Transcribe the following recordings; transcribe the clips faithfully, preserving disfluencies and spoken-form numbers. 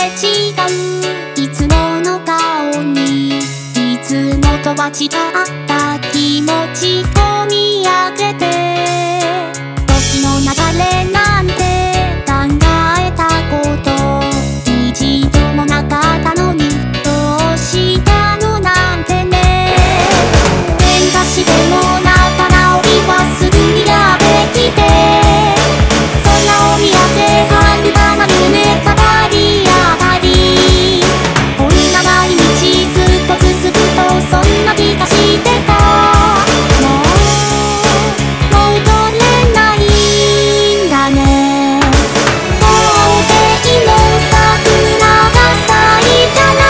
違ういつもの顔にいつもとは違った気持ち込み上げて時の流れなんて考えたこと一度もなかったのにどうしたのなんてね喧嘩しても仲直りはすぐにやってきてそんなお土産はるかな夢語り上がりこんな毎日ずっと続くとそんな気がしてたもう戻れないんだね校庭の桜が咲いたら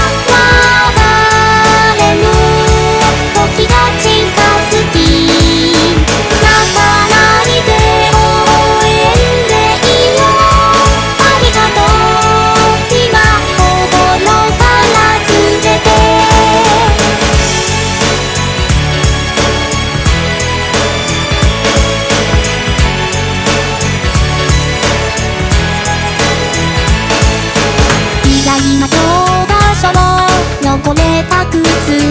流れる時が近づき泣かないで応援でいいよありがとう今心から告げて意外な教科書も汚れた靴